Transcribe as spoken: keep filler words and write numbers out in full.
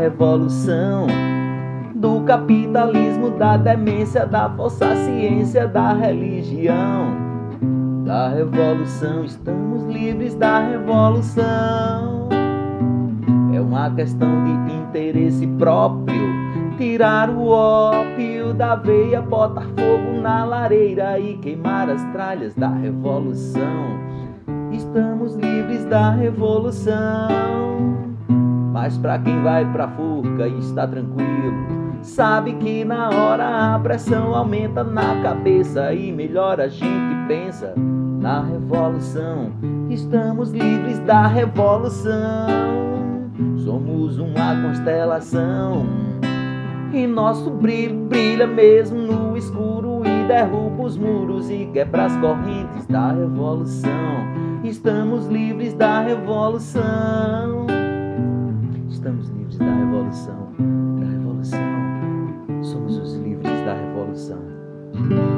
revolução, do capitalismo, da demência, da falsa ciência, da religião, da revolução. Estamos livres da revolução. É uma questão de interesse próprio, tirar o ópio da veia, botar fogo na lareira e queimar as tralhas da revolução. Estamos livres da revolução. Mas pra quem vai pra forca e está tranquilo, sabe que na hora a pressão aumenta na cabeça e melhor a gente pensa na revolução. Estamos livres da revolução. Somos uma constelação e nosso brilho brilha mesmo no escuro e derruba os muros e quebra as correntes da revolução. Estamos livres da revolução. Estamos livres da revolução, da revolução. Somos os livres da revolução.